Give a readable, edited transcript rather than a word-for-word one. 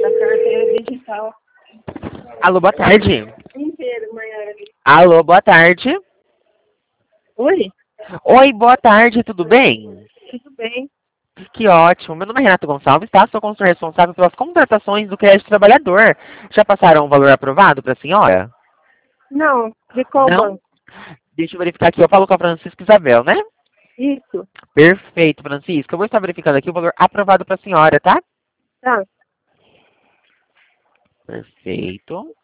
da carteira digital. Alô, boa tarde. Inteiro, Maiara. Alô, boa tarde. Oi, Oi, boa tarde, tudo bem? tudo bem? Que ótimo. Meu nome é Renato Gonçalves, tá? Sou consultor responsável pelas contratações do crédito trabalhador. Já passaram o valor aprovado para a senhora? Não, de qual Não? banco? Deixa eu verificar aqui. Eu falo com a Francisca Isabel, né? Isso, Perfeito, Francisca. Eu vou estar verificando aqui o valor aprovado para a senhora, tá? tá. Perfeito.